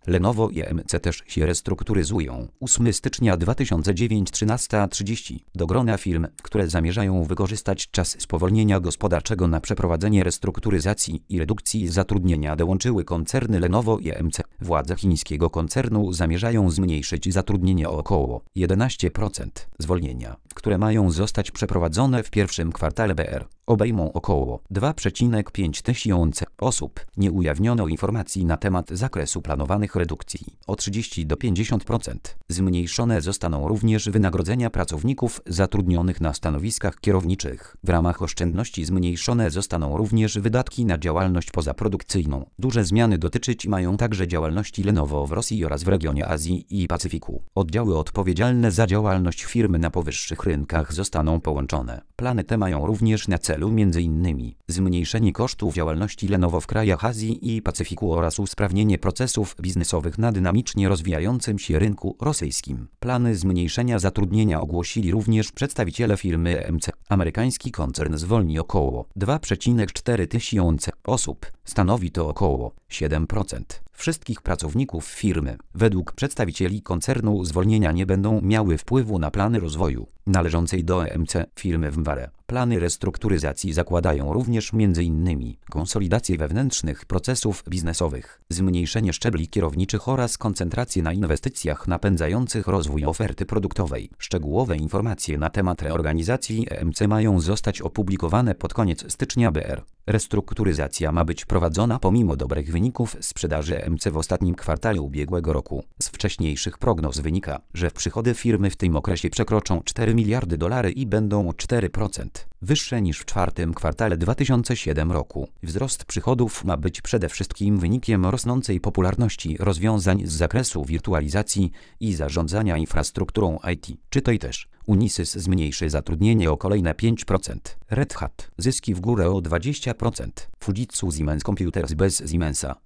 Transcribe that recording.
Lenovo i EMC też się restrukturyzują. 8 stycznia 2009 13:30. Do grona firm, które zamierzają wykorzystać czas spowolnienia gospodarczego na przeprowadzenie restrukturyzacji i redukcji zatrudnienia dołączyły koncerny Lenovo i EMC. Władze chińskiego koncernu zamierzają zmniejszyć zatrudnienie o około 11%. Zwolnienia, które mają zostać przeprowadzone w pierwszym kwartale BR, obejmą około 2,5 tysiąca osób. Nie ujawniono informacji na temat zakresu planowanych redukcji o 30 do 50%. Zmniejszone zostaną również wynagrodzenia pracowników zatrudnionych na stanowiskach kierowniczych. W ramach oszczędności zmniejszone zostaną również wydatki na działalność pozaprodukcyjną. Duże zmiany dotyczyć mają także działalności Lenovo w Rosji oraz w regionie Azji i Pacyfiku. Oddziały odpowiedzialne za działalność firmy na powyższych rynkach zostaną połączone. Plany te mają również na celu m.in. zmniejszenie kosztów działalności Lenovo w krajach Azji i Pacyfiku oraz usprawnienie procesów biznesowych na dynamicznie rozwijającym się rynku rosyjskim. Plany zmniejszenia zatrudnienia ogłosili również przedstawiciele firmy EMC. Amerykański koncern zwolni około 2,4 tysiące osób. Stanowi to około 7% wszystkich pracowników firmy. Według przedstawicieli koncernu zwolnienia nie będą miały wpływu na plany rozwoju należącej do EMC firmy w Mvare. Plany restrukturyzacji zakładają również m.in. konsolidację wewnętrznych procesów biznesowych, zmniejszenie szczebli kierowniczych oraz koncentrację na inwestycjach napędzających rozwój oferty produktowej. Szczegółowe informacje na temat reorganizacji EMC mają zostać opublikowane pod koniec stycznia BR. Restrukturyzacja ma być prowadzona pomimo dobrych wyników sprzedaży EMC w ostatnim kwartale ubiegłego roku. Z wcześniejszych prognoz wynika, że przychody firmy w tym okresie przekroczą $4 miliardy i będą o 4% wyższe niż w czwartym kwartale 2007 roku. Wzrost przychodów ma być przede wszystkim wynikiem rosnącej popularności rozwiązań z zakresu wirtualizacji i zarządzania infrastrukturą IT. Czytaj też: Unisys zmniejszy zatrudnienie o kolejne 5%. Red Hat zyski w górę o 20%. Fujitsu Siemens Computers bez Siemensa.